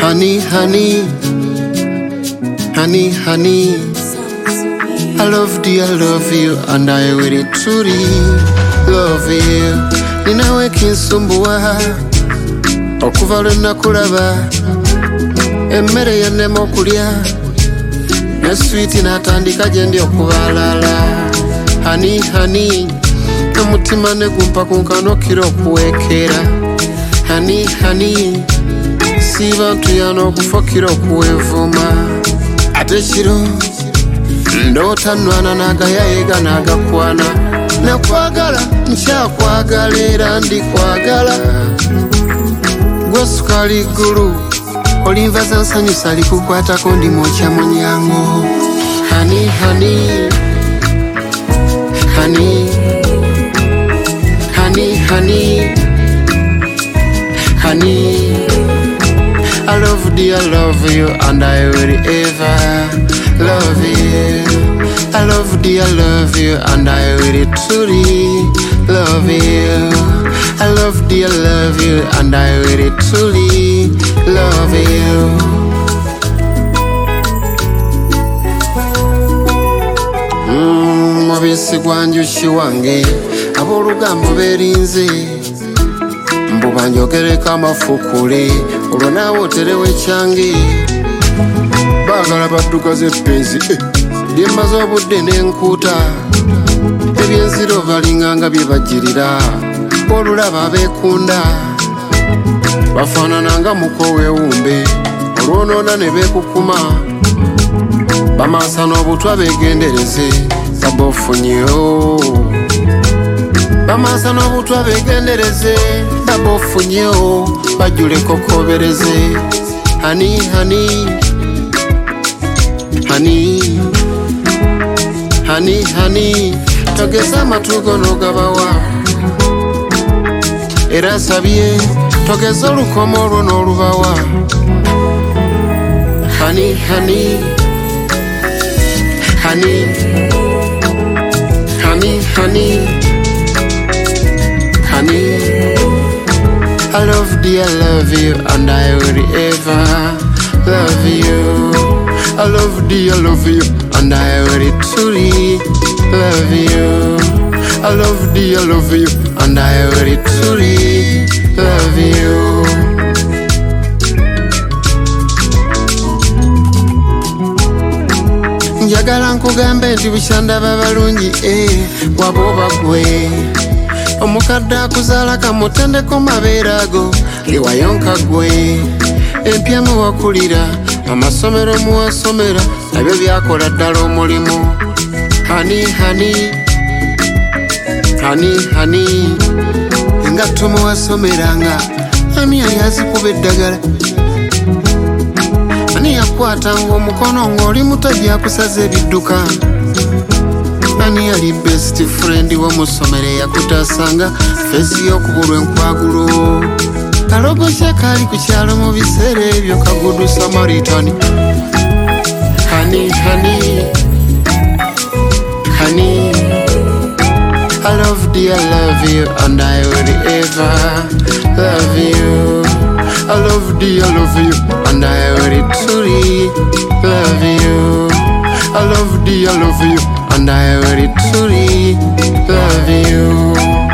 Honey, honey, honey, honey, I love you, and I really truly love you. Ninawe kinsumbuwa okuva lwe nakulaba, emmere yannema okulya ne sweeti n'atandika gye ndi okubalala. Honey, honey, omutima ne gumpa ku nkanukira okuweekera. Honey, honey, si bantu yano okufukira okuweevuma. Ate kiro ndoota nnwana n'agayayiga n'agakwana. Nakwagala nkyakwagala era ndikwagala. Gwe sukaali ggulu olinva za nsanyusa likukwatako ndi mwokya munyango. Honey, honey, honey, honey, honey, honey, I love you, and I will ever love you. I love you, and I will truly love you. I love you, and I will truly love you. Mubisi gwanjuki wange ab'olugambo beerinze mbu banjogereko amafukule olwo naawe oterewo ekyange. Baagala badduka z'eppenzi lyemmaze obudde n'enkuuta ebyenziro balinganga bye bajjirira olulaba abeekunda bafaanananga mukoweewumbe olwonoona ne beekukuma bamaasa n'obutwa beegendereze babofunyewo. Bamaasa n'obutwa beegendereze babofunyewo bajjuleko kobereze. Honey, honey, honey, honey, honey, togeza amatugo n'ogabawa era nsabye togeza olukomo olwo n'olubawa. Honey, honey, honey, honey, honey, honey, I love you, and I will ever love you. I love you, and I will truly love you. I love you, and I will truly love you. Njagala nkugambe nti bukyandaba balungi wabwoba gwe omukadde akuzaala kamutendeko mabeere ago liwayonka gwe empya muwakulira amasomero muwasomera nabyo byakola ddala omulimu. Honey, honey, honey, honey, engatto muwasomeranga ani yazikuba eddagala ani yakwatanga omukono ng'oli muto gyakusaza ebidduka ani yali best friend w'omusomero eyakutaasanga feesi y'okubulwa enkwagulo kalogosya kaali ku kyalo mu biseera ebyo kagudu Samaritan. Honey, honey, honey, I love you, and I will ever love you. I love you, and I will truly love you. I love you, and I will truly love you.